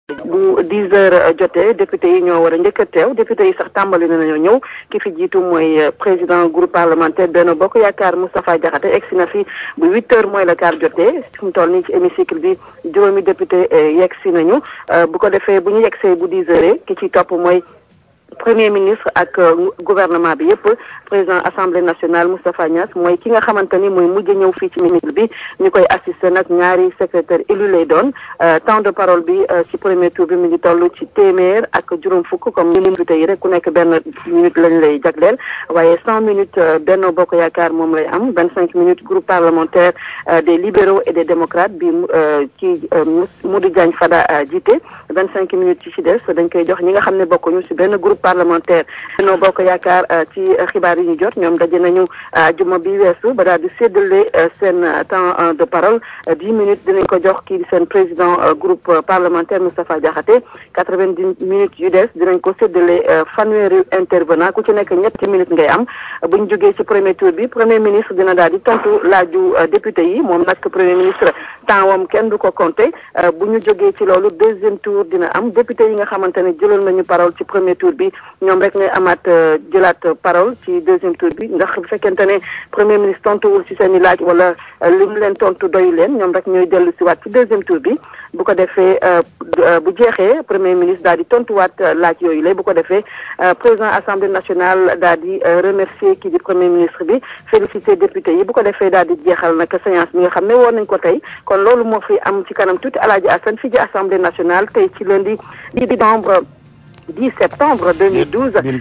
bu 10 heures jotee député yi ñoo war a njëkk a teew député yi sax tàmbali nañoo ñëw ki fi jiitu mooy président groupe parlementaire Benno Bokk Yaakaar Moustapha Diakhaté egsi na fi bu 8 heures mooy la quart jotee fi mu toll nii ci hémicycle bi juróomi député yegsi nañu bu ko defee bu ñu yegsee bu 10 heures ki ci topp mooy premier ministre ak gouvernement bi yëpp président assemblée nationale Moustapha Niasse mooy ki nga xamante ni mooy mujj ñëw fii ci hémicycle bi ñu koy assister nag ñaari secrétaire élu lay doon temps de parole bi ci premier tour bi mi ngi toll ci téeméer ak juróom fukk comme ni député yi rek ku nekk benn minute lañ lay jagleel waaye 100 minutes Benno Bokk Yaakaar moom lay am 25 minutes groupe parlementaire des libéraux et des démocrates bi ci Modou Diagne Fada jiite 25 minutes ci des dañ koy jox ñi nga xam ne bokkuñu ci benn groupe parlementaire Benno Bokk Yaakaar ci xibaar yi ñu jot ñoom daje nañu juma bi weesu ba daal di séddale seen temps de parole 10 minutes dinañ ko jox kii di seen président groupe parlementaire Moustapha Diakhaté 90 minutes yu des dinañ ko séddale fanweeri intervenant ku ci nekk ñetti minutes ngay am buñ jógee ci premier tour bi premier ministre dina daal di tontu laaju député yi moom nag premier ministre temps wam kenn du ko compté bu ñu jógee ci loolu deuxième tour dina am député yi nga xamante ne jëloon nañu parole ci premier tour bi ñoom rek ngay amaat jëlaat parole ci deuxième tour bi ndax bu fekkente ne premier ministre tontuwul ci seen i laaj wala li mu leen tontu doyu leen ñoom rek ñooy dellu si waat ci deuxième tour bi bu ko defee bu jeexee premier ministre daal di tontuwaat laaj yooyu lay bu ko defee président assemblée nationale daal di remercier kii di premier ministre bi féliciter député yi bu ko defee daal di jeexal nag séance bi nga xam ne woon nañ ko tey kon loolu moo fi am ci kanam tuuti Alaaji Assane fii ci assemblée nationale tey ci lundi 10 septembre 2012